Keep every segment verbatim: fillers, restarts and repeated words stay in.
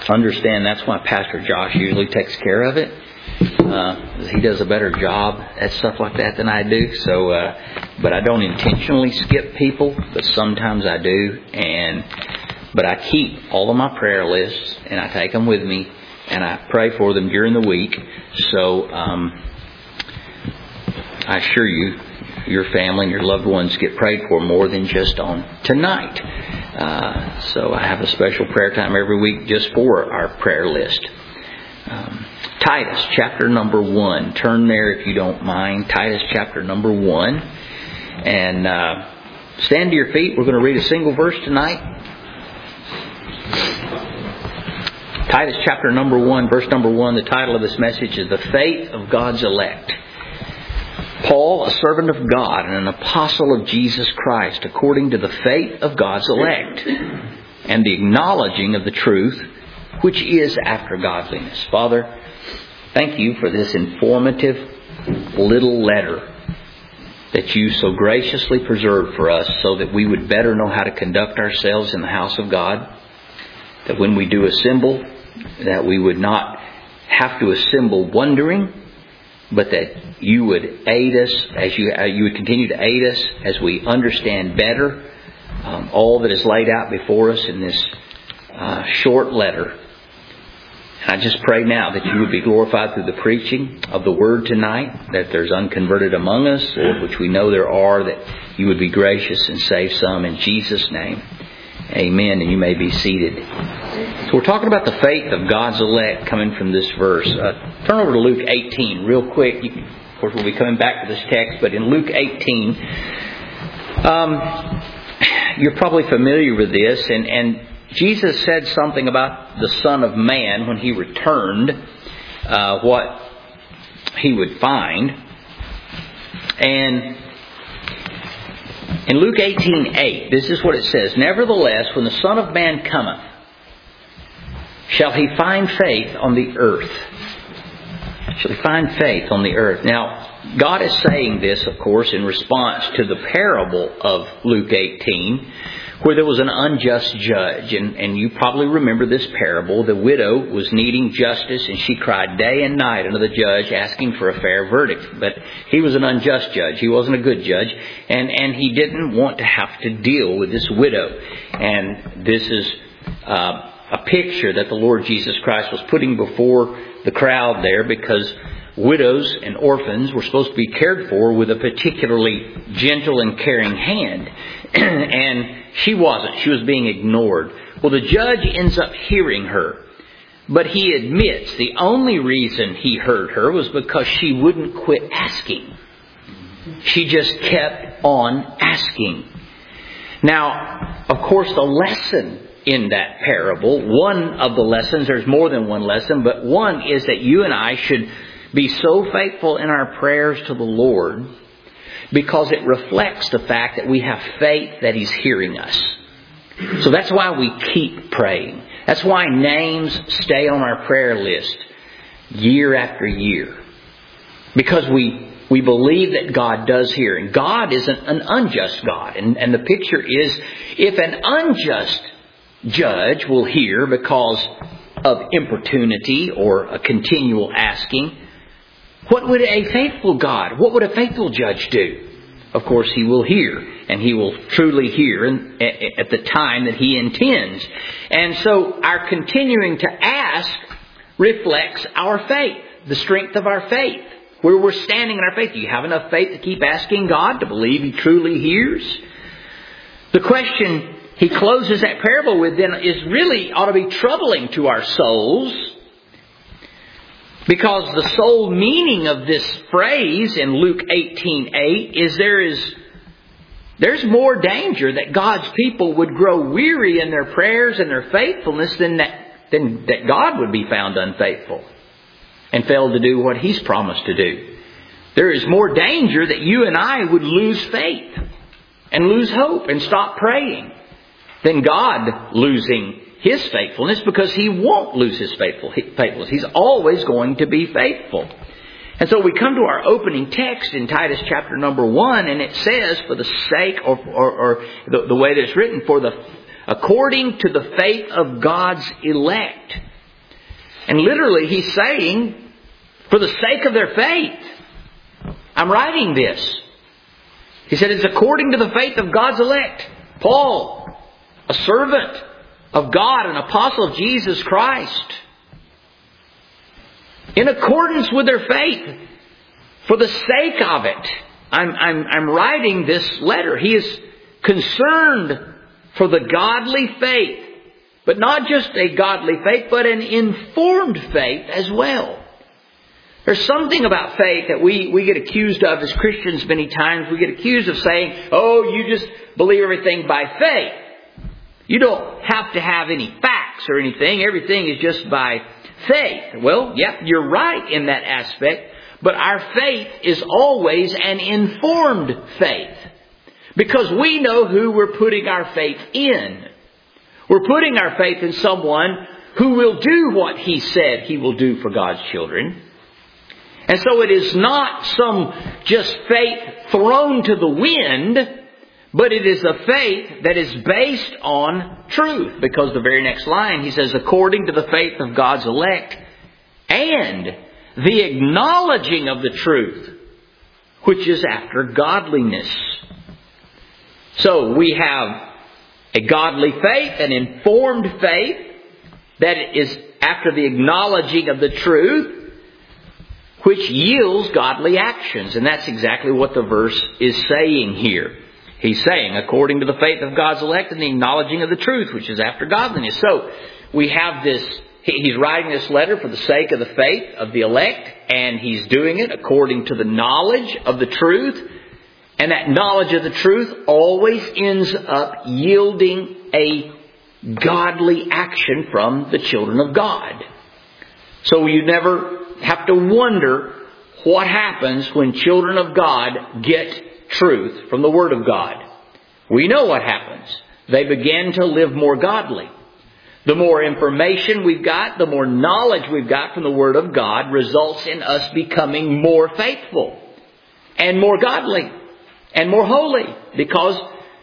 understand that's why Pastor Josh usually takes care of it. Uh, he does a better job at stuff like that than I do. So, uh, but I don't intentionally skip people, but sometimes I do. And but I keep all of my prayer lists and I take them with me and I pray for them during the week. So um, I assure you, your family and your loved ones get prayed for more than just on tonight. Uh, so I have a special prayer time every week just for our prayer list. Um, Titus chapter number one. Turn there if you don't mind. Titus chapter number one. And uh, stand to your feet. We're going to read a single verse tonight. Titus chapter number one, verse number one. The title of this message is The Faith of God's Elect. Paul, a servant of God and an apostle of Jesus Christ, according to the faith of God's elect, and the acknowledging of the truth, which is after godliness. Father, thank you for this informative little letter that you so graciously preserved for us so that we would better know how to conduct ourselves in the house of God. That when we do assemble, that we would not have to assemble wondering, but that you would aid us, as you uh, you would continue to aid us as we understand better um, all that is laid out before us in this uh, short letter. And I just pray now that you would be glorified through the preaching of the Word tonight, that there's unconverted among us, Lord, which we know there are, that you would be gracious and save some in Jesus' name. Amen. And you may be seated. So we're talking about the faith of God's elect coming from this verse. Uh, turn over to Luke eighteen real quick. You can, of course, we'll be coming back to this text, but in Luke eighteen, um, you're probably familiar with this, and, and Jesus said something about the Son of Man when He returned, uh, what He would find. And in Luke eighteen eight, this is what it says. Nevertheless, when the Son of Man cometh, shall He find faith on the earth? Shall He find faith on the earth? Now, God is saying this, of course, in response to the parable of Luke eighteen, where there was an unjust judge. And, and you probably remember this parable. The widow was needing justice, and she cried day and night unto the judge, asking for a fair verdict. But he was an unjust judge. He wasn't a good judge. And, and he didn't want to have to deal with this widow. And this is uh, a picture that the Lord Jesus Christ was putting before the crowd there, because widows and orphans were supposed to be cared for with a particularly gentle and caring hand. And she wasn't. She was being ignored. Well, the judge ends up hearing her. But he admits the only reason he heard her was because she wouldn't quit asking. She just kept on asking. Now, of course, the lesson in that parable, one of the lessons, there's more than one lesson, but one is that you and I should be so faithful in our prayers to the Lord, because it reflects the fact that we have faith that He's hearing us. So that's why we keep praying. That's why names stay on our prayer list year after year. Because we we believe that God does hear. And God is an, an unjust God. And, and the picture is, if an unjust judge will hear because of importunity or a continual asking, what would a faithful God, what would a faithful judge do? Of course, He will hear, and He will truly hear in, at the time that He intends. And so our continuing to ask reflects our faith, the strength of our faith, where we're standing in our faith. Do you have enough faith to keep asking God, to believe He truly hears? The question He closes that parable with then is really ought to be troubling to our souls. Because the sole meaning of this phrase in Luke eighteen eight is there is there's more danger that God's people would grow weary in their prayers and their faithfulness than that than that God would be found unfaithful and fail to do what He's promised to do. There is more danger that you and I would lose faith and lose hope and stop praying than God losing His faithfulness, because He won't lose His faithful, faithfulness. He's always going to be faithful. And so we come to our opening text in Titus chapter number one, and it says, for the sake, or, or, or the, the way that it's written, for the according to the faith of God's elect. And literally he's saying, for the sake of their faith, I'm writing this. He said it's according to the faith of God's elect. Paul, a servant of God, an apostle of Jesus Christ. In accordance with their faith, for the sake of it, I'm, I'm, I'm writing this letter. He is concerned for the godly faith. But not just a godly faith, but an informed faith as well. There's something about faith that we, we get accused of as Christians many times. We get accused of saying, oh, you just believe everything by faith. You don't have to have any facts or anything. Everything is just by faith. Well, yep, you're right in that aspect. But our faith is always an informed faith. Because we know who we're putting our faith in. We're putting our faith in someone who will do what He said He will do for God's children. And so it is not some just faith thrown to the wind, but it is a faith that is based on truth. Because the very next line, he says, according to the faith of God's elect and the acknowledging of the truth, which is after godliness. So we have a godly faith, an informed faith that is after the acknowledging of the truth, which yields godly actions. And that's exactly what the verse is saying here. He's saying, according to the faith of God's elect and the acknowledging of the truth, which is after godliness. So we have this, he's writing this letter for the sake of the faith of the elect, and he's doing it according to the knowledge of the truth. And that knowledge of the truth always ends up yielding a godly action from the children of God. So you never have to wonder what happens when children of God get truth from the Word of God. We know what happens. They begin to live more godly. The more information we've got, the more knowledge we've got from the Word of God results in us becoming more faithful and more godly and more holy. Because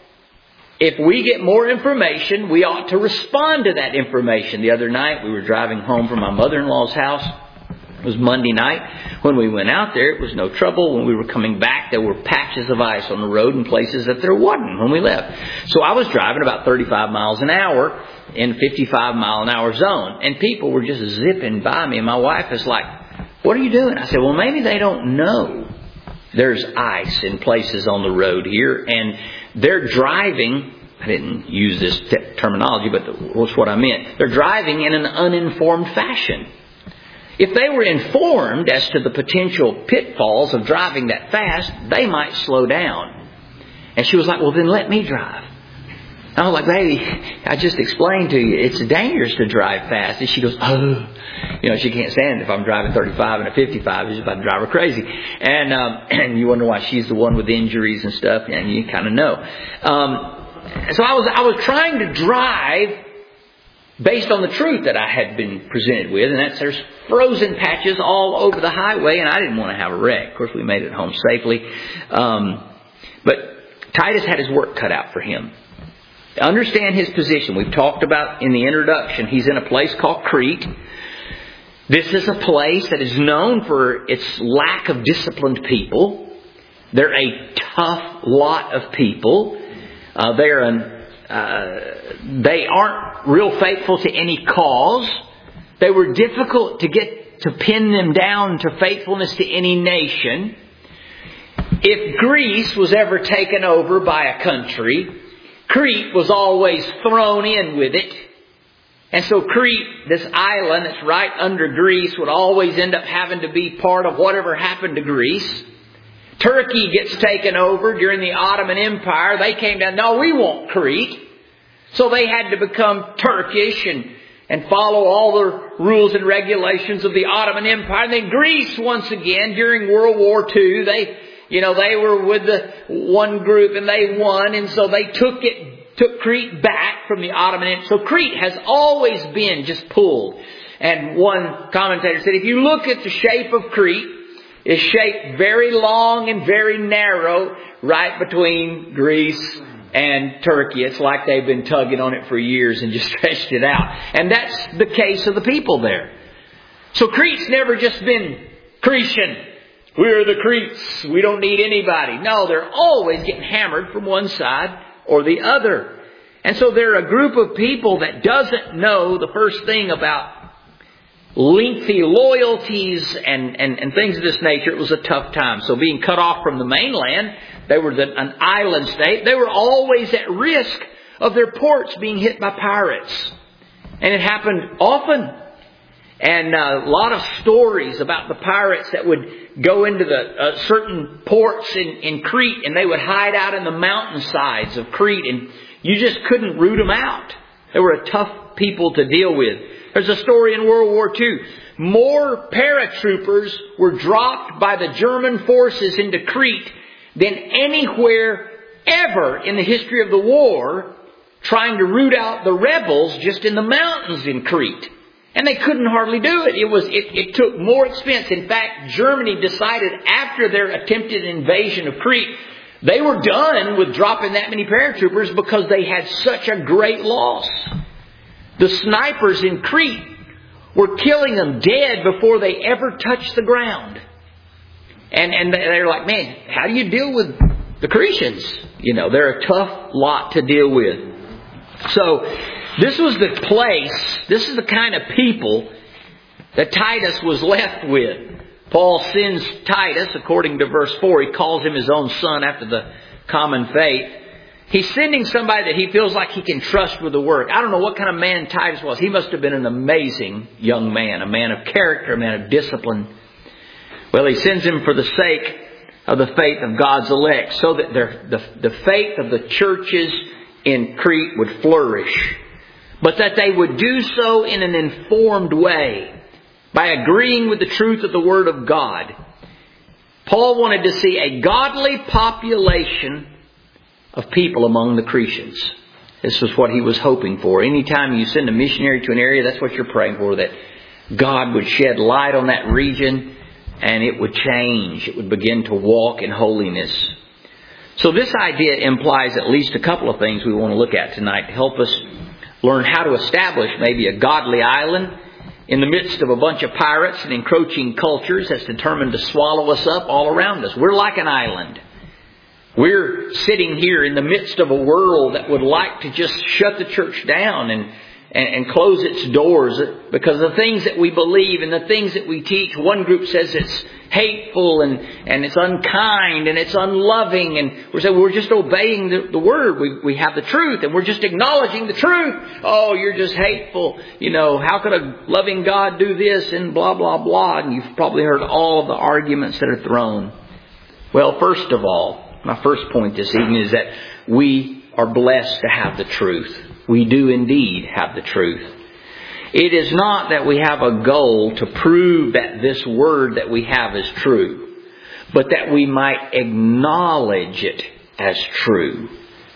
if we get more information, we ought to respond to that information. The other night we were driving home from my mother-in-law's house. It was Monday night. When we went out there, it was no trouble. When we were coming back, there were patches of ice on the road in places that there wasn't when we left. So I was driving about thirty-five miles an hour in a fifty-five mile an hour zone. And people were just zipping by me. And my wife is like, what are you doing? I said, well, maybe they don't know there's ice in places on the road here. And they're driving. I didn't use this te- terminology, but that's what I meant. They're driving in an uninformed fashion. If they were informed as to the potential pitfalls of driving that fast, they might slow down. And she was like, well, then let me drive. I was like, baby, I just explained to you, it's dangerous to drive fast. And she goes, oh, you know, she can't stand it if I'm driving thirty-five and a fifty-five. She's about to drive her crazy. And, um, and you wonder why she's the one with injuries and stuff. And you kind of know. Um, so I was, I was trying to drive based on the truth that I had been presented with, and that's there's frozen patches all over the highway, and I didn't want to have a wreck. Of course, we made it home safely. Um, but Titus had his work cut out for him. Understand his position. We've talked about in the introduction, he's in a place called Crete. This is a place that is known for its lack of disciplined people. They're a tough lot of people. Uh, they're an Uh, they aren't real faithful to any cause. They were difficult to get to pin them down to faithfulness to any nation. If Greece was ever taken over by a country, Crete was always thrown in with it. And so Crete, this island that's right under Greece, would always end up having to be part of whatever happened to Greece. Turkey gets taken over during the Ottoman Empire. They came down, no, we want Crete. So they had to become Turkish and, and follow all the rules and regulations of the Ottoman Empire. And then Greece, once again, during World War Two, they, you know, they were with the one group and they won. And so they took it, took Crete back from the Ottoman Empire. So Crete has always been just pulled. And one commentator said, if you look at the shape of Crete, is shaped very long and very narrow right between Greece and Turkey. It's like they've been tugging on it for years and just stretched it out. And that's the case of the people there. So Crete's never just been Cretan. We're the Cretes. We don't need anybody. No, they're always getting hammered from one side or the other. And so they're a group of people that doesn't know the first thing about lengthy loyalties and, and, and things of this nature. It was a tough time. So being cut off from the mainland, they were the, an island state. They were always at risk of their ports being hit by pirates. And it happened often. And uh, a lot of stories about the pirates that would go into the uh, certain ports in, in Crete, and they would hide out in the mountainsides of Crete, and you just couldn't root them out. They were a tough people to deal with. There's a story in World War Two. More paratroopers were dropped by the German forces into Crete than anywhere ever in the history of the war, trying to root out the rebels just in the mountains in Crete. And they couldn't hardly do it. It was, it, it took more expense. In fact, Germany decided after their attempted invasion of Crete, they were done with dropping that many paratroopers because they had such a great loss. The snipers in Crete were killing them dead before they ever touched the ground. And, and they're like, man, how do you deal with the Cretans? You know, they're a tough lot to deal with. So, this was the place, this is the kind of people that Titus was left with. Paul sends Titus, according to verse four, he calls him his own son after the common faith. He's sending somebody that he feels like he can trust with the work. I don't know what kind of man Titus was. He must have been an amazing young man, a man of character, a man of discipline. Well, he sends him for the sake of the faith of God's elect, so that the, the faith of the churches in Crete would flourish. But that they would do so in an informed way, by agreeing with the truth of the Word of God. Paul wanted to see a godly population of people among the Cretans. This was what he was hoping for. Anytime you send a missionary to an area, that's what you're praying for, that God would shed light on that region and it would change. It would begin to walk in holiness. So this idea implies at least a couple of things we want to look at tonight to help us learn how to establish maybe a godly island in the midst of a bunch of pirates and encroaching cultures that's determined to swallow us up all around us. We're like an island. We're sitting here in the midst of a world that would like to just shut the church down and, and, and close its doors because the things that we believe and the things that we teach. One group says it's hateful and, and it's unkind and it's unloving, and we're saying we're just obeying the, the word. We, we have the truth and we're just acknowledging the truth. Oh, you're just hateful. You know, how could a loving God do this and blah, blah, blah. And you've probably heard all of the arguments that are thrown. Well, first of all, my first point this evening is that we are blessed to have the truth. We do indeed have the truth. It is not that we have a goal to prove that this word that we have is true, but that we might acknowledge it as true.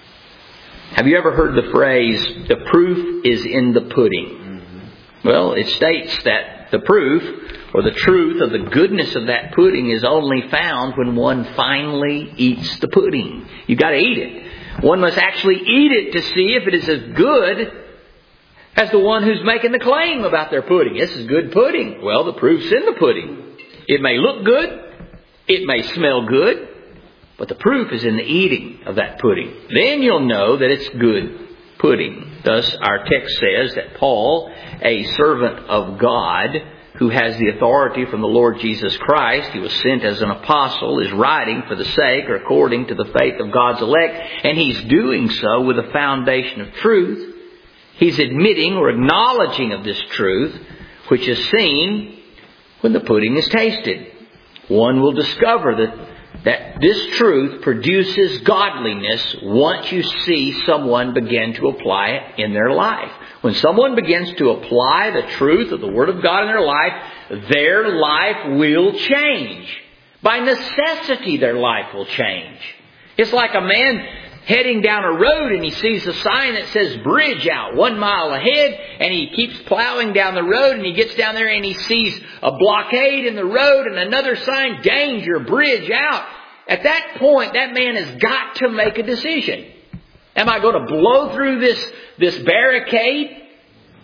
Have you ever heard the phrase, the proof is in the pudding? Mm-hmm. Well, it states that the proof or the truth of the goodness of that pudding is only found when one finally eats the pudding. You've got to eat it. One must actually eat it to see if it is as good as the one who's making the claim about their pudding. This is good pudding. Well, the proof's in the pudding. It may look good. It may smell good. But the proof is in the eating of that pudding. Then you'll know that it's good pudding. Thus, our text says that Paul, a servant of God, who has the authority from the Lord Jesus Christ, he was sent as an apostle, is writing for the sake or according to the faith of God's elect. And he's doing so with a foundation of truth. He's admitting or acknowledging of this truth, which is seen when the pudding is tasted. One will discover that, that this truth produces godliness once you see someone begin to apply it in their life. When someone begins to apply the truth of the Word of God in their life, their life will change. By necessity, their life will change. It's like a man heading down a road and he sees a sign that says bridge out one mile ahead, and he keeps plowing down the road and he gets down there and he sees a blockade in the road and another sign, danger, bridge out. At that point, that man has got to make a decision. Am I going to blow through this, this barricade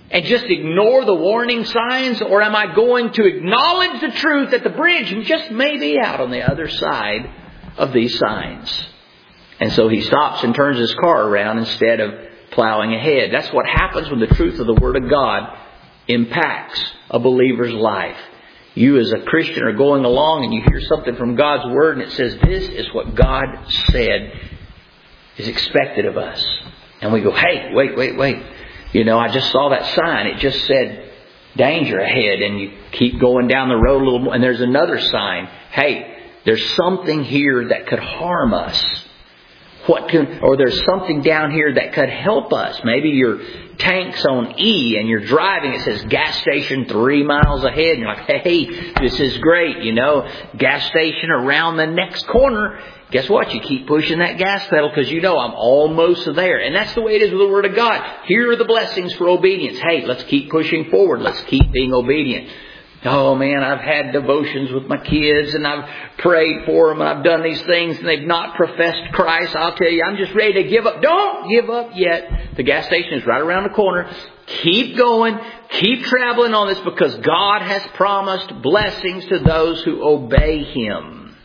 and just ignore the warning signs? Or am I going to acknowledge the truth that the bridge just may be out on the other side of these signs? And so he stops and turns his car around instead of plowing ahead. That's what happens when the truth of the Word of God impacts a believer's life. You as a Christian are going along and you hear something from God's Word and it says, this is what God said is expected of us. And we go, hey, wait, wait, wait. You know, I just saw that sign. It just said danger ahead. And you keep going down the road a little more. And there's another sign. Hey, there's something here that could harm us. What can, or there's something down here that could help us. Maybe your tank's on E and you're driving. It says gas station three miles ahead. And you're like, hey, this is great. You know, gas station around the next corner. Guess what? You keep pushing that gas pedal because you know I'm almost there. And that's the way it is with the Word of God. Here are the blessings for obedience. Hey, let's keep pushing forward. Let's keep being obedient. Oh man, I've had devotions with my kids and I've prayed for them and I've done these things and they've not professed Christ. I'll tell you, I'm just ready to give up. Don't give up yet. The gas station is right around the corner. Keep going. Keep traveling on this because God has promised blessings to those who obey Him.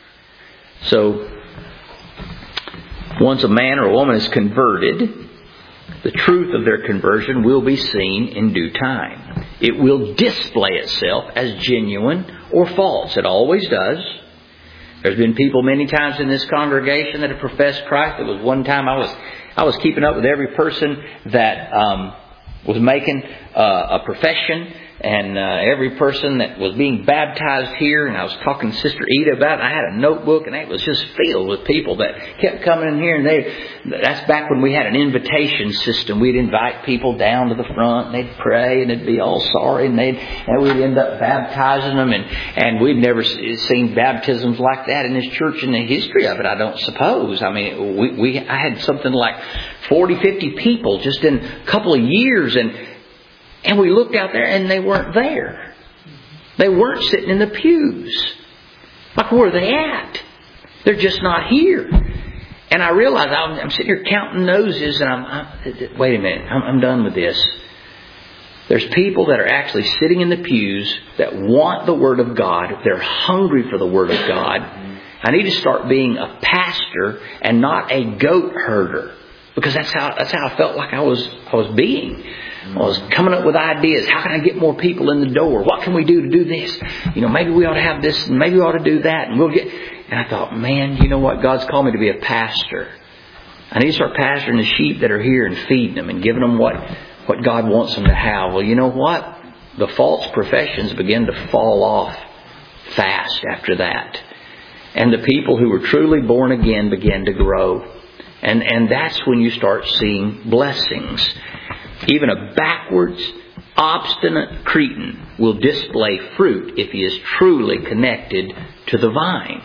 So, once a man or a woman is converted, the truth of their conversion will be seen in due time. It will display itself as genuine or false. It always does. There's been people many times in this congregation that have professed Christ. There was one time I was I was keeping up with every person that um, was making uh, a profession. And uh, every person that was being baptized here, and I was talking to Sister Eda about it. I had a notebook, and it was just filled with people that kept coming in here. And they that's back when we had an invitation system. We'd invite people down to the front, and they'd pray, and they'd be all sorry, and they'd and we'd end up baptizing them. And, and we'd never seen baptisms like that in this church in the history of it, I don't suppose. I mean, we, we I had something like forty, fifty people just in a couple of years, and And we looked out there and they weren't there. They weren't sitting in the pews. Like, where are they at? They're just not here. And I realized I'm, I'm sitting here counting noses and I'm, I'm wait a minute, I'm, I'm done with this. There's people that are actually sitting in the pews that want the Word of God. They're hungry for the Word of God. I need to start being a pastor and not a goat herder. Because that's how that's how I felt like I was I was being. I was coming up with ideas. How can I get more people in the door? What can we do to do this? You know, maybe we ought to have this and maybe we ought to do that. And we'll get. And I thought, man, you know what? God's called me to be a pastor. I need to start pastoring the sheep that are here and feeding them and giving them what, what God wants them to have. Well, you know what? The false professions begin to fall off fast after that. And the people who were truly born again began to grow. And, and that's when you start seeing blessings. Even a backwards, obstinate Cretan will display fruit if he is truly connected to the vine.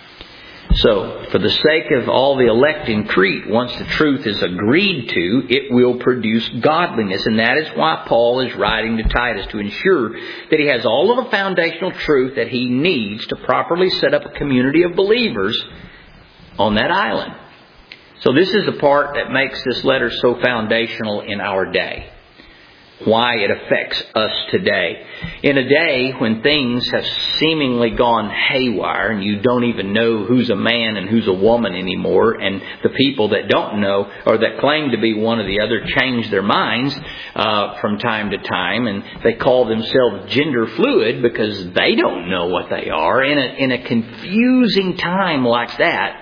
So, for the sake of all the elect in Crete, once the truth is agreed to, it will produce godliness. And that is why Paul is writing to Titus, to ensure that he has all of the foundational truth that he needs to properly set up a community of believers on that island. So this is the part that makes this letter so foundational in our day. Why it affects us today. In a day when things have seemingly gone haywire and you don't even know who's a man and who's a woman anymore, and the people that don't know or that claim to be one or the other change their minds uh, from time to time, and they call themselves gender fluid because they don't know what they are. In a, in a confusing time like that,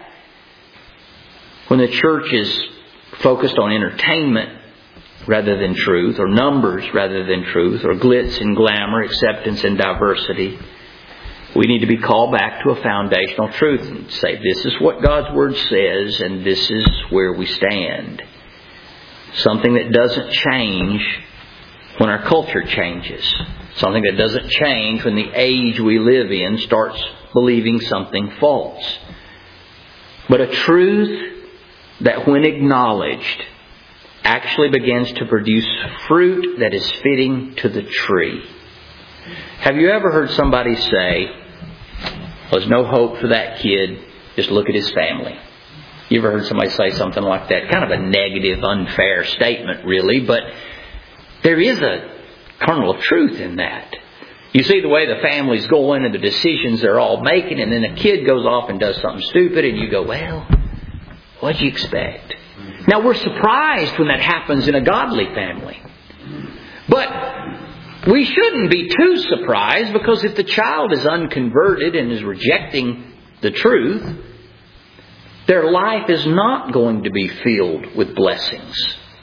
when the church is focused on entertainment rather than truth, or numbers rather than truth, or glitz and glamour, acceptance and diversity, we need to be called back to a foundational truth and say, this is what God's Word says and this is where we stand. Something that doesn't change when our culture changes. Something that doesn't change when the age we live in starts believing something false. But a truth that when acknowledged actually begins to produce fruit that is fitting to the tree. Have you ever heard somebody say, there's no hope for that kid, just look at his family? You ever heard somebody say something like that? Kind of a negative, unfair statement really, but there is a kernel of truth in that. You see the way the family's going and the decisions they're all making, and then a kid goes off and does something stupid, and you go, well, what'd you expect? Now, we're surprised when that happens in a godly family. But we shouldn't be too surprised, because if the child is unconverted and is rejecting the truth, their life is not going to be filled with blessings.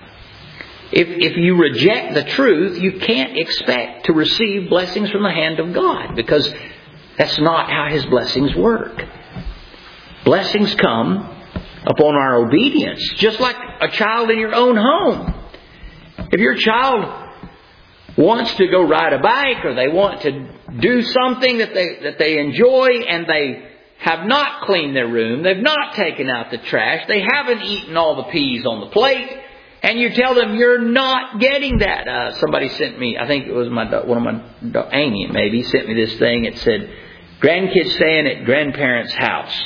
If, if you reject the truth, you can't expect to receive blessings from the hand of God, because that's not how His blessings work. Blessings come upon our obedience, just like a child in your own home. If your child wants to go ride a bike, or they want to do something that they that they enjoy, and they have not cleaned their room, they've not taken out the trash, they haven't eaten all the peas on the plate, and you tell them you're not getting that. Uh, somebody sent me, I think it was my one of my Amy maybe sent me this thing. It said, "Grandkids staying at grandparents' house.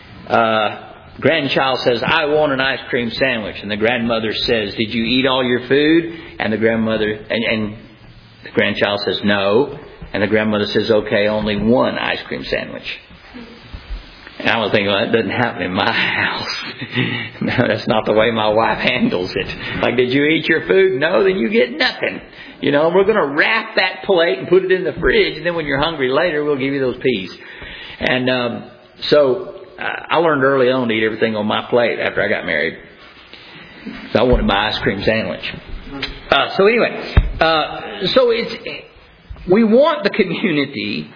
Uh, grandchild says, 'I want an ice cream sandwich,' and the grandmother says, 'Did you eat all your food?' And the grandmother and, and the grandchild says, 'No,' and the grandmother says, 'Okay, only one ice cream sandwich.'" And I was thinking, well, that doesn't happen in my house. No, that's not the way my wife handles it. Like, "Did you eat your food?" "No," "then you get nothing." You know, we're going to wrap that plate and put it in the fridge, and then when you're hungry later, we'll give you those peas. And um, so uh, I learned early on to eat everything on my plate after I got married. So I wanted my ice cream sandwich. Uh, so anyway, uh, so it's we want the community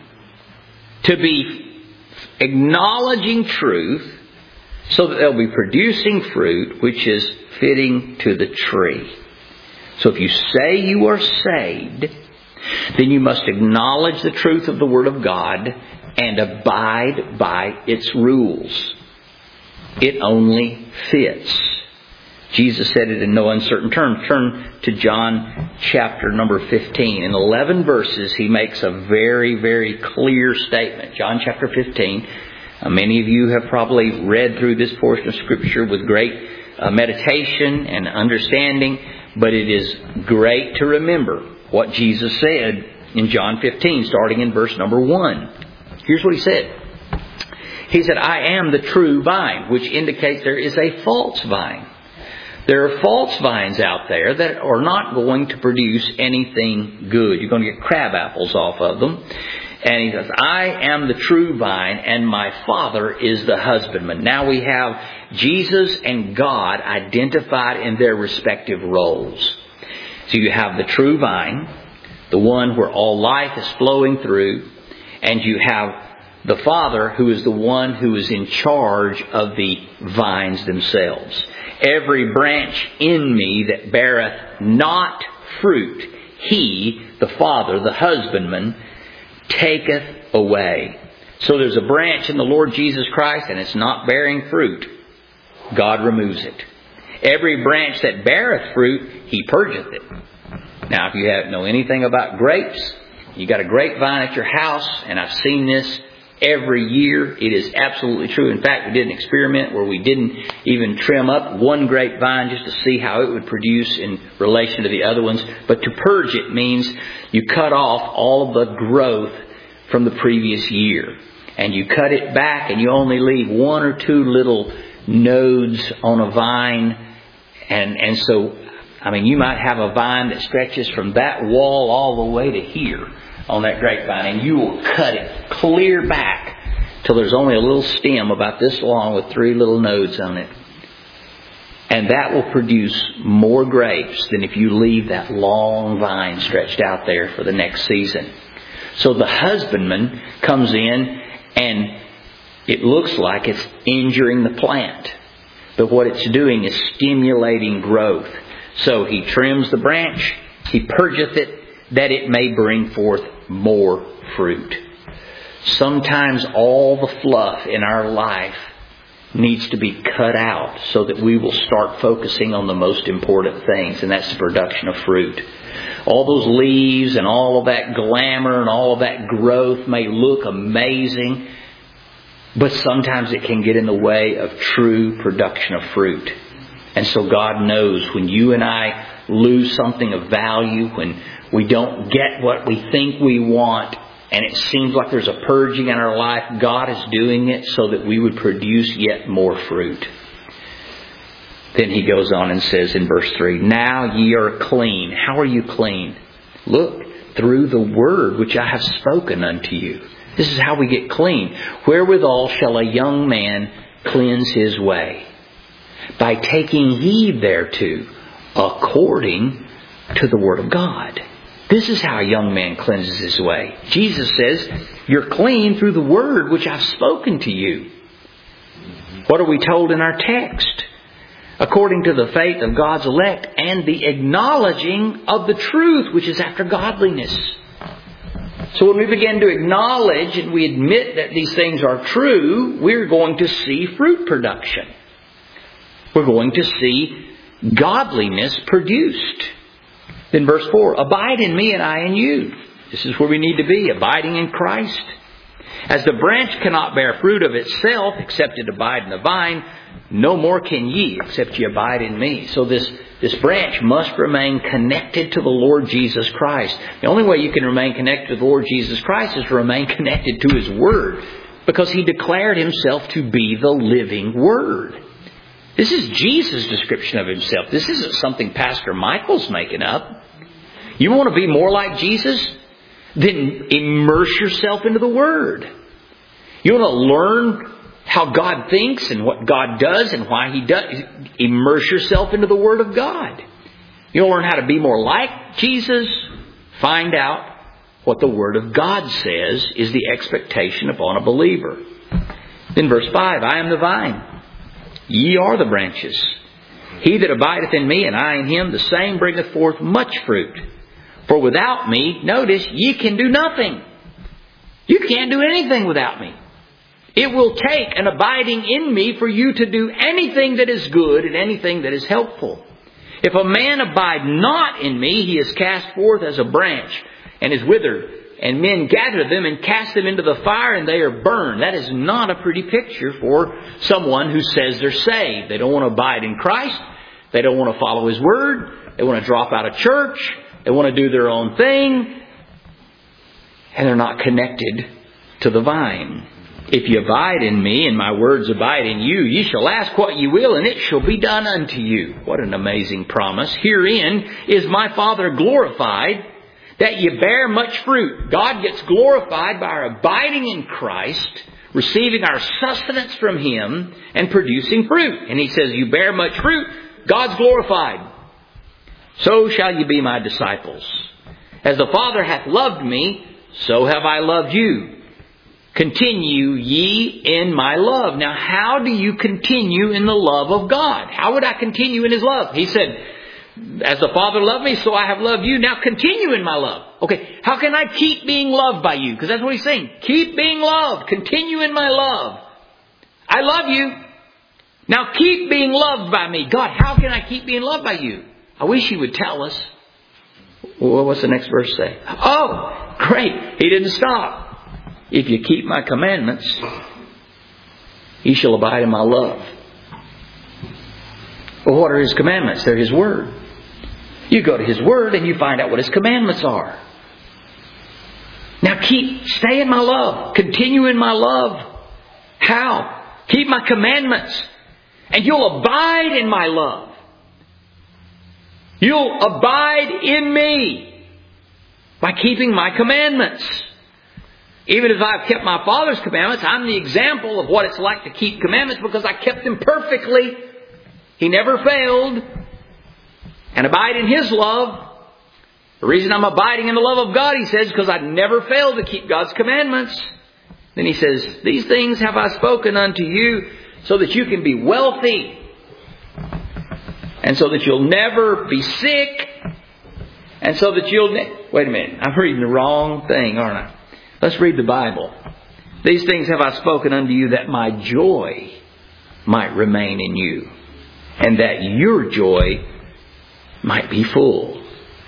to be acknowledging truth so that they'll be producing fruit which is fitting to the tree. So if you say you are saved, then you must acknowledge the truth of the Word of God and abide by its rules. It only fits. Jesus said it in no uncertain terms. Turn to John chapter number fifteen. In eleven verses, He makes a very, very clear statement. John chapter fifteen. Uh, many of you have probably read through this portion of Scripture with great uh, meditation and understanding, but it is great to remember what Jesus said in John fifteen, starting in verse number one. Here's what He said. He said, "I am the true vine," which indicates there is a false vine. There are false vines out there that are not going to produce anything good. You're going to get crab apples off of them. And He says, "I am the true vine, and my Father is the husbandman." Now we have Jesus and God identified in their respective roles. So you have the true vine, the one where all life is flowing through, and you have the Father, who is the one who is in charge of the vines themselves. "Every branch in me that beareth not fruit, He, the Father, the husbandman, taketh away." So there's a branch in the Lord Jesus Christ and it's not bearing fruit. God removes it. "Every branch that beareth fruit, He purgeth it." Now, if you have know anything about grapes, you got a grapevine at your house, and I've seen this every year. It is absolutely true. In fact, we did an experiment where we didn't even trim up one grapevine just to see how it would produce in relation to the other ones. But to purge it means you cut off all the growth from the previous year. And you cut it back, and you only leave one or two little nodes on a vine. And, and so, I mean, you might have a vine that stretches from that wall all the way to here on that grapevine, and you will cut it clear back till there's only a little stem about this long with three little nodes on it. And that will produce more grapes than if you leave that long vine stretched out there for the next season. So the husbandman comes in, and it looks like it's injuring the plant. But what it's doing is stimulating growth. So He trims the branch, He purgeth it, that it may bring forth more fruit. Sometimes all the fluff in our life needs to be cut out so that we will start focusing on the most important things, and that's the production of fruit. All those leaves and all of that glamour and all of that growth may look amazing, but sometimes it can get in the way of true production of fruit. And so God knows when you and I lose something of value, when we don't get what we think we want, and it seems like there's a purging in our life, God is doing it so that we would produce yet more fruit. Then He goes on and says in verse three, now ye are clean. How are you clean? Look, through the word which I have spoken unto you. This is how we get clean. Wherewithal shall a young man cleanse his way? By taking heed thereto, according to the word of God. This is how a young man cleanses his way. Jesus says, you're clean through the word which I've spoken to you. What are we told in our text? According to the faith of God's elect and the acknowledging of the truth, which is after godliness. So when we begin to acknowledge and we admit that these things are true, we're going to see fruit production. We're going to see godliness produced. Then verse four, abide in me and I in you. This is where we need to be, abiding in Christ. As the branch cannot bear fruit of itself except it abide in the vine, no more can ye except ye abide in me. So this, this branch must remain connected to the Lord Jesus Christ. The only way you can remain connected to the Lord Jesus Christ is to remain connected to His Word, because He declared Himself to be the living Word. This is Jesus' description of Himself. This isn't something Pastor Michael's making up. You want to be more like Jesus? Then immerse yourself into the Word. You want to learn how God thinks and what God does and why He does. Immerse yourself into the Word of God. You want to learn how to be more like Jesus? Find out what the Word of God says is the expectation upon a believer. Then verse five, I am the vine. Ye are the branches. He that abideth in me and I in him, the same bringeth forth much fruit. For without me, notice, ye can do nothing. You can't do anything without me. It will take an abiding in me for you to do anything that is good and anything that is helpful. If a man abide not in me, he is cast forth as a branch and is withered. And men gather them and cast them into the fire and they are burned. That is not a pretty picture for someone who says they're saved. They don't want to abide in Christ. They don't want to follow His Word. They want to drop out of church. They want to do their own thing. And they're not connected to the vine. If you abide in me and my words abide in you, ye shall ask what ye will and it shall be done unto you. What an amazing promise. Herein is my Father glorified, that ye bear much fruit. God gets glorified by our abiding in Christ, receiving our sustenance from Him, and producing fruit. And He says, you bear much fruit, God's glorified. So shall ye be my disciples. As the Father hath loved me, so have I loved you. Continue ye in my love. Now, how do you continue in the love of God? How would I continue in His love? He said, as the Father loved me, so I have loved you. Now continue in my love. Okay, how can I keep being loved by you? Because that's what He's saying. Keep being loved. Continue in my love. I love you. Now keep being loved by me. God, how can I keep being loved by you? I wish He would tell us. Well, what's the next verse say? Oh, great. He didn't stop. If you keep my commandments, ye shall abide in my love. Well, what are His commandments? They're His Word. You go to His Word and you find out what His commandments are. Now keep, stay in my love. Continue in my love. How? Keep my commandments. And you'll abide in my love. You'll abide in me by keeping my commandments. Even as I've kept my Father's commandments, I'm the example of what it's like to keep commandments because I kept them perfectly. He never failed. And abide in His love. The reason I'm abiding in the love of God, He says, because I never failed to keep God's commandments. Then He says, these things have I spoken unto you so that you can be wealthy. And so that you'll never be sick. And so that you'll... Ne- Wait a minute. I'm reading the wrong thing, aren't I? Let's read the Bible. These things have I spoken unto you that my joy might remain in you, and that your joy might be full.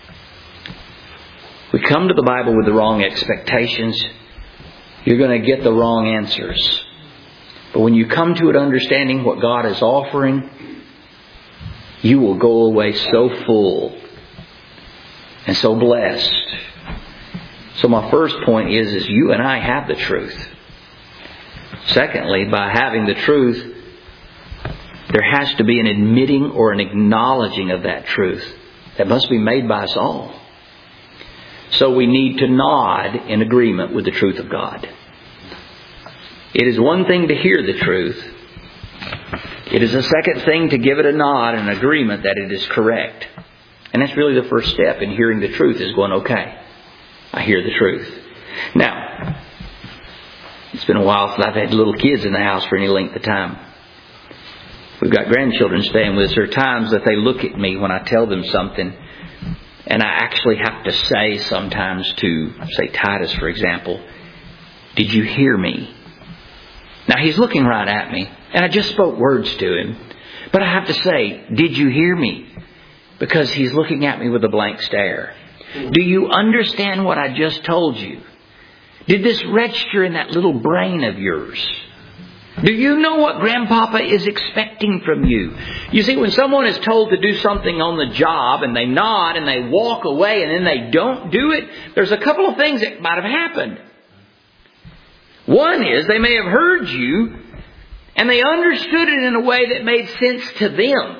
We come to the Bible with the wrong expectations, you're going to get the wrong answers. But when you come to it understanding what God is offering, you will go away so full and so blessed. So my first point is, is you and I have the truth. Secondly, by having the truth, there has to be an admitting or an acknowledging of that truth that must be made by us all. So we need to nod in agreement with the truth of God. It is one thing to hear the truth. It is a second thing to give it a nod and an agreement that it is correct. And that's really the first step in hearing the truth, is going, okay, I hear the truth. Now, it's been a while since I've had little kids in the house for any length of time. We've got grandchildren staying with us. There are times that they look at me when I tell them something, and I actually have to say sometimes to, say, Titus, for example, did you hear me? Now, he's looking right at me, and I just spoke words to him. But I have to say, did you hear me? Because he's looking at me with a blank stare. Do you understand what I just told you? Did this register in that little brain of yours? Do you know what Grandpapa is expecting from you? You see, when someone is told to do something on the job and they nod and they walk away and then they don't do it, there's a couple of things that might have happened. One is they may have heard you and they understood it in a way that made sense to them.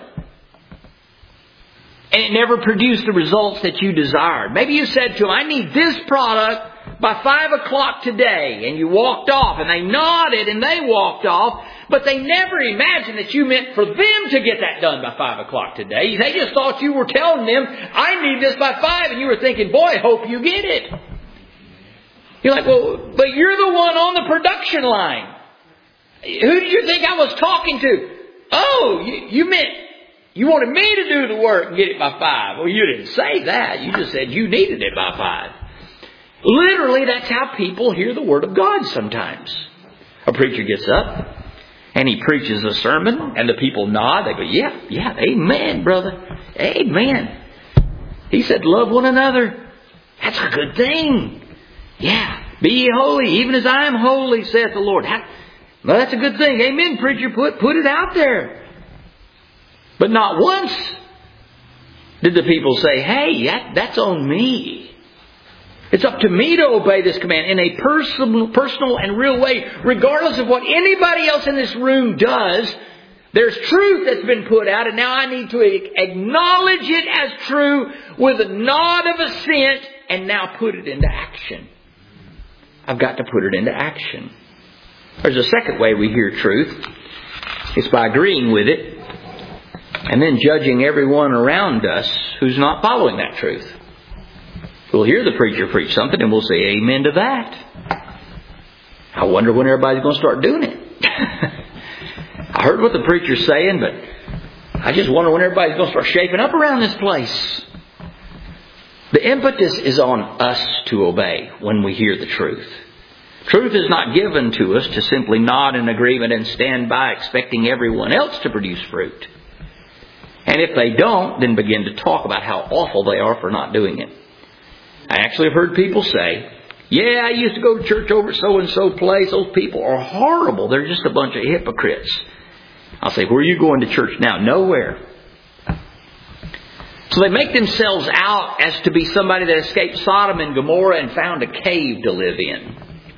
And it never produced the results that you desired. Maybe you said to them, I need this product by five o'clock today. And you walked off and they nodded and they walked off. But they never imagined that you meant for them to get that done by five o'clock today. They just thought you were telling them, I need this by five. And you were thinking, boy, I hope you get it. You're like, well, but you're the one on the production line. Who did you think I was talking to? Oh, you, you meant you wanted me to do the work and get it by five. Well, you didn't say that. You just said you needed it by five. Literally, that's how people hear the Word of God sometimes. A preacher gets up and he preaches a sermon and the people nod. They go, yeah, yeah, amen, brother. Amen. He said, love one another. That's a good thing. Yeah. Be ye holy, even as I am holy, saith the Lord. Well, that's a good thing. Amen, preacher. Put, put it out there. But not once did the people say, hey, that, that's on me. It's up to me to obey this command in a personal, personal and real way. Regardless of what anybody else in this room does, there's truth that's been put out. And now I need to acknowledge it as true with a nod of assent and now put it into action. I've got to put it into action. There's a second way we hear truth. It's by agreeing with it and then judging everyone around us who's not following that truth. We'll hear the preacher preach something and we'll say amen to that. I wonder when everybody's going to start doing it. I heard what the preacher's saying, but I just wonder when everybody's going to start shaping up around this place. The impetus is on us to obey when we hear the truth. Truth is not given to us to simply nod in agreement and stand by expecting everyone else to produce fruit. And if they don't, then begin to talk about how awful they are for not doing it. I actually have heard people say, yeah, I used to go to church over at so-and-so place. Those people are horrible. They're just a bunch of hypocrites. I'll say, where are you going to church now? Nowhere. So they make themselves out as to be somebody that escaped Sodom and Gomorrah and found a cave to live in.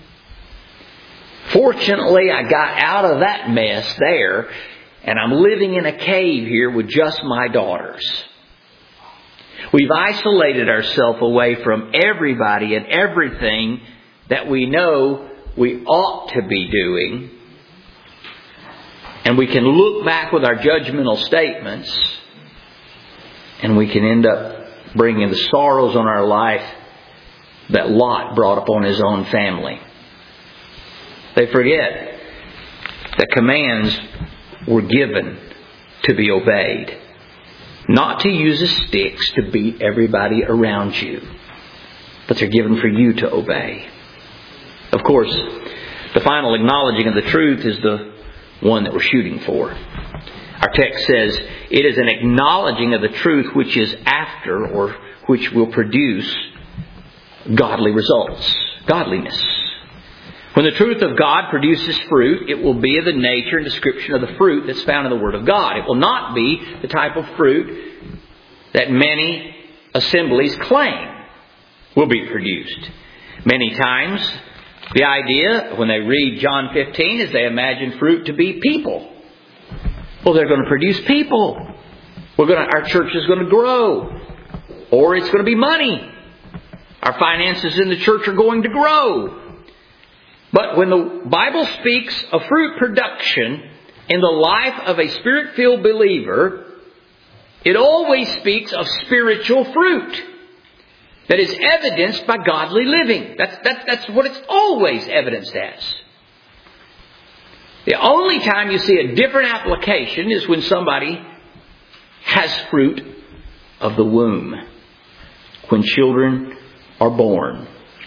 Fortunately, I got out of that mess there, and I'm living in a cave here with just my daughters. We've isolated ourselves away from everybody and everything that we know we ought to be doing. And we can look back with our judgmental statements, and we can end up bringing the sorrows on our life that Lot brought upon his own family. They forget that commands were given to be obeyed. Not to use as sticks to beat everybody around you, but they're given for you to obey. Of course, the final acknowledging of the truth is the one that we're shooting for. Our text says it is an acknowledging of the truth which is after or which will produce godly results, godliness. When the truth of God produces fruit, it will be of the nature and description of the fruit that's found in the Word of God. It will not be the type of fruit that many assemblies claim will be produced. Many times, the idea, when they read John fifteen, is they imagine fruit to be people. Well, they're going to produce people. We're going to, our church is going to grow. Or it's going to be money. Our finances in the church are going to grow. But when the Bible speaks of fruit production in the life of a Spirit-filled believer, it always speaks of spiritual fruit that is evidenced by godly living. That's, that's, that's what it's always evidenced as. The only time you see a different application is when somebody has fruit of the womb. When children are born.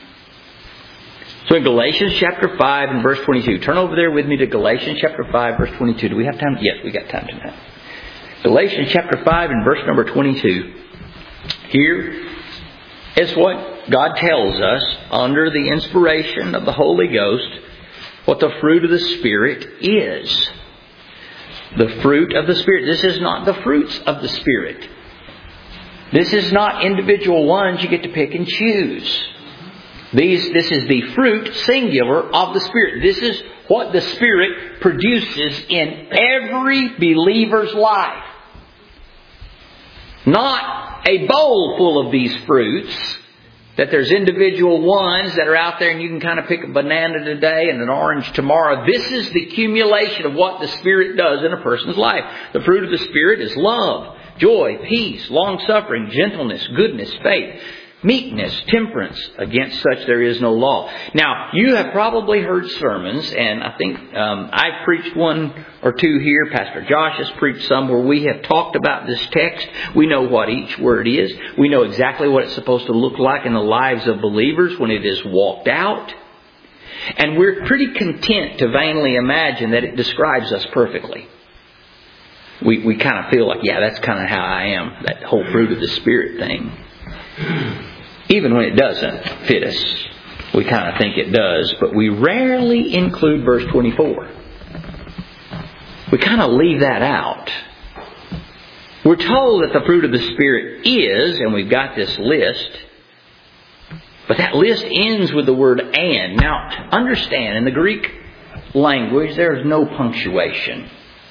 So in Galatians chapter five and verse twenty-two. Turn over there with me to Galatians chapter five verse twenty-two. Do we have time? Yes, we got time tonight. Galatians chapter five and verse number twenty-two. Here is what God tells us under the inspiration of the Holy Ghost what the fruit of the Spirit is. The fruit of the Spirit. This is not the fruits of the Spirit. This is not individual ones you get to pick and choose. These, this is the fruit, singular, of the Spirit. This is what the Spirit produces in every believer's life. Not a bowl full of these fruits, that there's individual ones that are out there and you can kind of pick a banana today and an orange tomorrow. This is the accumulation of what the Spirit does in a person's life. The fruit of the Spirit is love, joy, peace, long-suffering, gentleness, goodness, faith, meekness, temperance. Against such there is no law. Now, you have probably heard sermons, and I think um, I've preached one or two here. Pastor Josh has preached some where we have talked about this text. We know what each word is. We know exactly what it's supposed to look like in the lives of believers when it is walked out. And we're pretty content to vainly imagine that it describes us perfectly. We we kind of feel like, yeah, that's kind of how I am. That whole fruit of the Spirit thing. Even when it doesn't fit us, we kind of think it does. But we rarely include verse twenty-four. We kind of leave that out. We're told that the fruit of the Spirit is, and we've got this list. But that list ends with the word and. Now, understand, in the Greek language, there is no punctuation.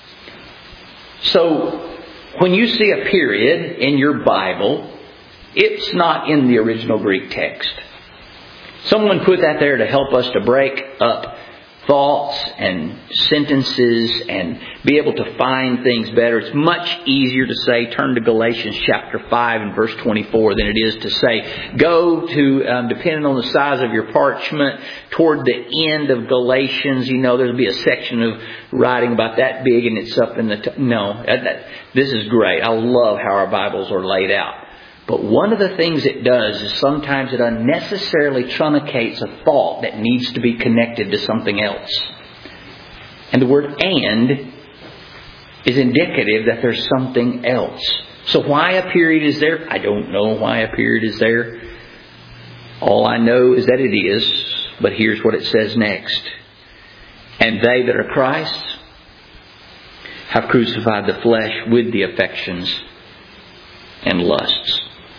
So, when you see a period in your Bible, it's not in the original Greek text. Someone put that there to help us to break up thoughts and sentences and be able to find things better. It's much easier to say, turn to Galatians chapter five and verse twenty-four than it is to say, go to, um, depending on the size of your parchment, toward the end of Galatians. You know, there'll be a section of writing about that big and it's up in the... T- no, that, that, this is great. I love how our Bibles are laid out. But one of the things it does is sometimes it unnecessarily truncates a thought that needs to be connected to something else. And the word and is indicative that there's something else. So why a period is there? I don't know why a period is there. All I know is that it is. But here's what it says next. And they that are Christ's have crucified the flesh with the affections and lusts.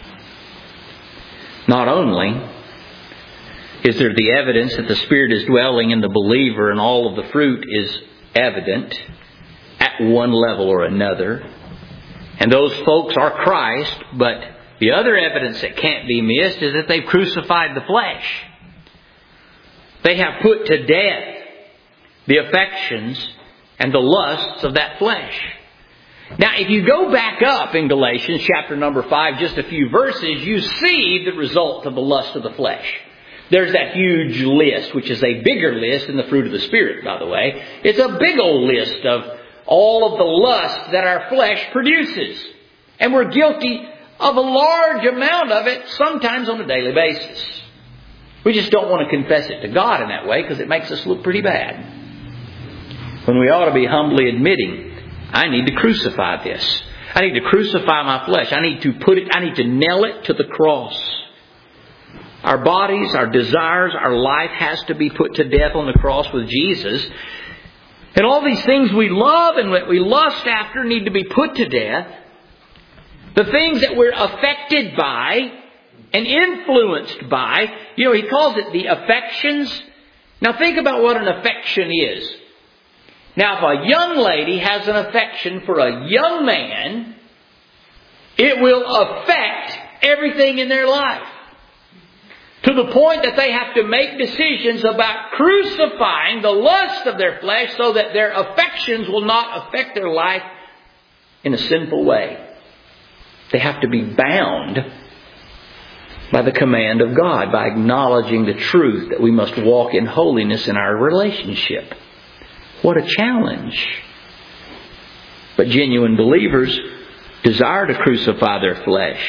Not only is there the evidence that the Spirit is dwelling in the believer and all of the fruit is evident at one level or another, and those folks are Christ, but the other evidence that can't be missed is that they've crucified the flesh. They have put to death the affections and the lusts of that flesh. Now, if you go back up in Galatians chapter number five, just a few verses, you see the result of the lust of the flesh. There's that huge list, which is a bigger list than the fruit of the Spirit, by the way. It's a big old list of all of the lust that our flesh produces. And we're guilty of a large amount of it, sometimes on a daily basis. We just don't want to confess it to God in that way because it makes us look pretty bad. When we ought to be humbly admitting, I need to crucify this. I need to crucify my flesh. I need to put it, I need to nail it to the cross. Our bodies, our desires, our life has to be put to death on the cross with Jesus. And all these things we love and that we lust after need to be put to death. The things that we're affected by and influenced by, you know, he calls it the affections. Now think about what an affection is. Now if a young lady has an affection for a young man, it will affect everything in their life. To the point that they have to make decisions about crucifying the lust of their flesh so that their affections will not affect their life in a sinful way. They have to be bound by the command of God, by acknowledging the truth that we must walk in holiness in our relationship. What a challenge. But genuine believers desire to crucify their flesh.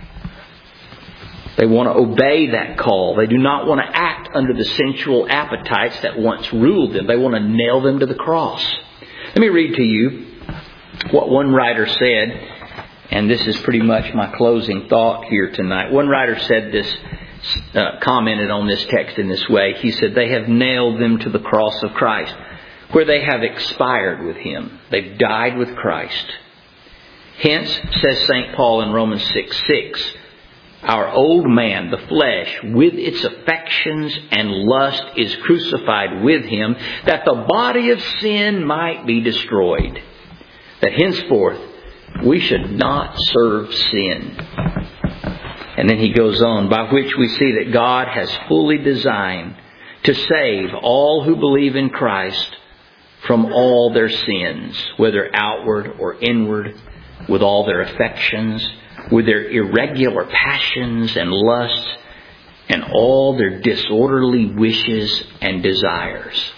They want to obey that call. They do not want to act under the sensual appetites that once ruled them. They want to nail them to the cross. Let me read to you what one writer said. And this is pretty much my closing thought here tonight. One writer said this, uh, commented on this text in this way. He said, they have nailed them to the cross of Christ, where they have expired with Him. They've died with Christ. Hence, says Saint Paul in Romans six six, our old man, the flesh, with its affections and lust is crucified with Him, that the body of sin might be destroyed, that henceforth we should not serve sin. And then he goes on, by which we see that God has fully designed to save all who believe in Christ from all their sins, whether outward or inward, with all their affections, with their irregular passions and lusts, and all their disorderly wishes and desires.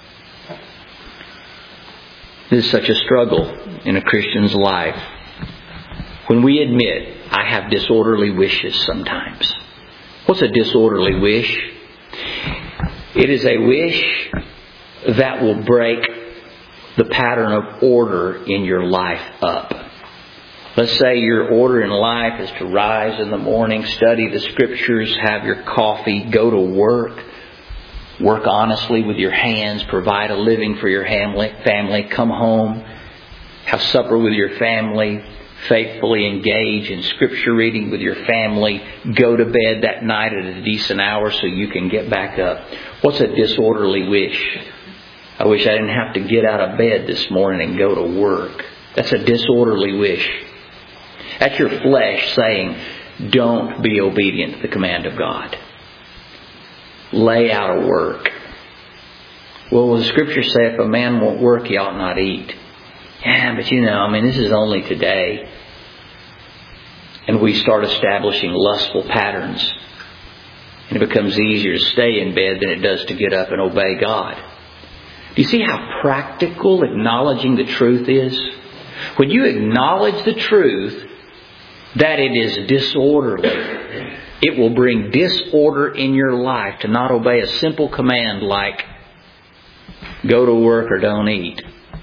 This is such a struggle in a Christian's life. When we admit, I have disorderly wishes sometimes. What's a disorderly wish? It is a wish that will break the pattern of order in your life up. Let's say your order in life is to rise in the morning, study the Scriptures, have your coffee, go to work, work honestly with your hands, provide a living for your family, come home, have supper with your family, faithfully engage in Scripture reading with your family, go to bed that night at a decent hour so you can get back up. What's a disorderly wish? I wish I didn't have to get out of bed this morning and go to work. That's a disorderly wish. That's your flesh saying, don't be obedient to the command of God. Lay out of work. Well, will the Scripture say if a man won't work, he ought not eat? Yeah, but you know, I mean, this is only today. And we start establishing lustful patterns. And it becomes easier to stay in bed than it does to get up and obey God. Do you see how practical acknowledging the truth is? When you acknowledge the truth that it is disorderly, it will bring disorder in your life to not obey a simple command like, go to work or don't eat.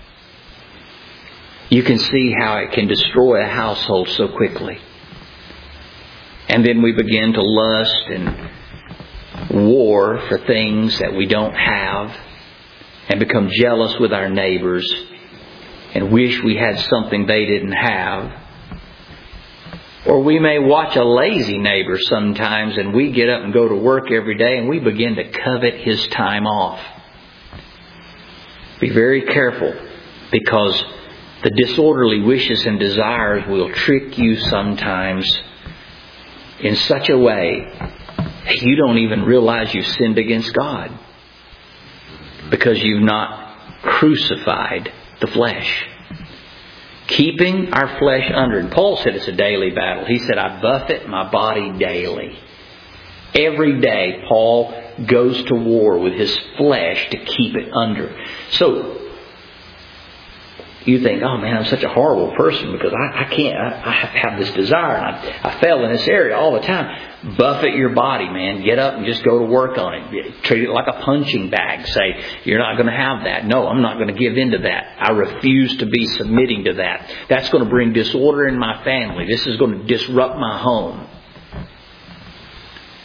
You can see how it can destroy a household so quickly. And then we begin to lust and war for things that we don't have, and become jealous with our neighbors and wish we had something they didn't have. Or we may watch a lazy neighbor sometimes, and we get up and go to work every day and we begin to covet his time off. Be very careful, because the disorderly wishes and desires will trick you sometimes in such a way that you don't even realize you've sinned against God, because you've not crucified the flesh. Keeping our flesh under. And Paul said it's a daily battle. He said, I buffet my body daily. Every day Paul goes to war with his flesh to keep it under. So you think, oh man, I'm such a horrible person because I, I can't, I, I have this desire and I, I fail in this area all the time. Buffet your body, man. Get up and just go to work on it. Treat it like a punching bag. Say, you're not going to have that. No, I'm not going to give in to that. I refuse to be submitting to that. That's going to bring disorder in my family. This is going to disrupt my home.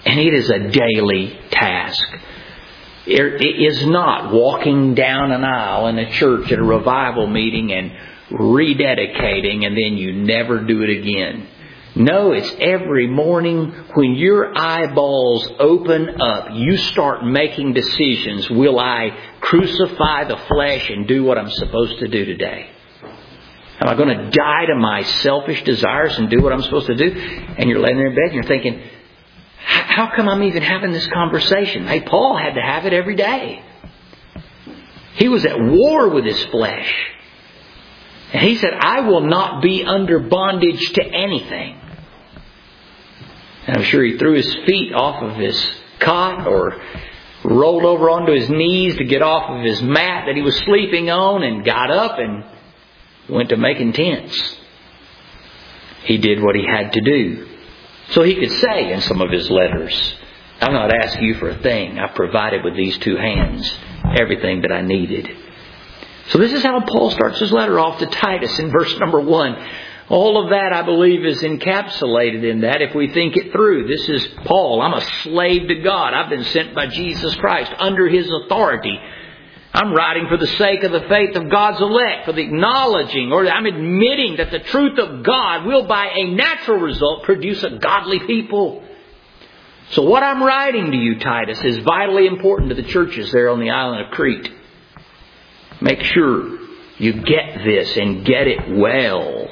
And it is a daily task. It is not walking down an aisle in a church at a revival meeting and rededicating and then you never do it again. No, it's every morning when your eyeballs open up, you start making decisions. Will I crucify the flesh and do what I'm supposed to do today? Am I going to die to my selfish desires and do what I'm supposed to do? And you're laying there in bed and you're thinking, how come I'm even having this conversation? Hey, Paul had to have it every day. He was at war with his flesh. And he said, I will not be under bondage to anything. And I'm sure he threw his feet off of his cot or rolled over onto his knees to get off of his mat that he was sleeping on and got up and went to making tents. He did what he had to do. So he could say in some of his letters, I'm not asking you for a thing. I provided with these two hands everything that I needed. So this is how Paul starts his letter off to Titus in verse number one. All of that, I believe, is encapsulated in that if we think it through. This is Paul. I'm a slave to God. I've been sent by Jesus Christ under His authority. I'm writing for the sake of the faith of God's elect, for the acknowledging, or I'm admitting that the truth of God will by a natural result produce a godly people. So what I'm writing to you, Titus, is vitally important to the churches there on the island of Crete. Make sure you get this and get it well.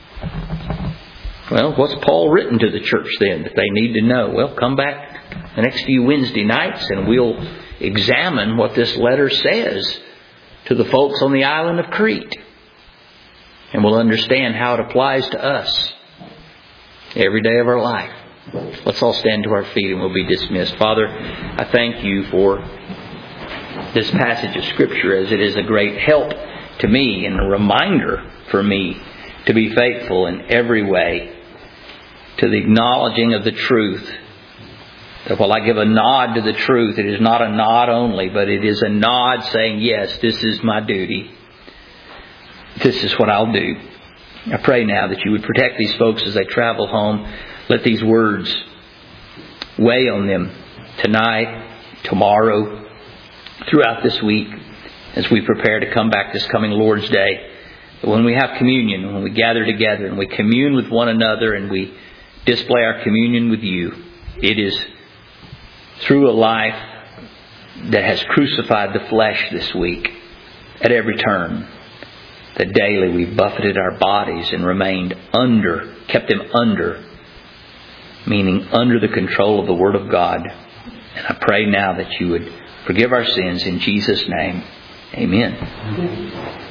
Well, what's Paul written to the church then that they need to know? Well, come back the next few Wednesday nights and we'll examine what this letter says to the folks on the island of Crete. And we'll understand how it applies to us every day of our life. Let's all stand to our feet and we'll be dismissed. Father, I thank you for this passage of Scripture as it is a great help to me and a reminder for me to be faithful in every way to the acknowledging of the truth. That while I give a nod to the truth, it is not a nod only, but it is a nod saying, yes, this is my duty. This is what I'll do. I pray now that you would protect these folks as they travel home. Let these words weigh on them tonight, tomorrow, throughout this week, as we prepare to come back this coming Lord's Day. But when we have communion, when we gather together and we commune with one another and we display our communion with you, it is through a life that has crucified the flesh this week at every turn, that daily we've buffeted our bodies and remained under, kept them under, meaning under the control of the Word of God. And I pray now that you would forgive our sins in Jesus' name. Amen.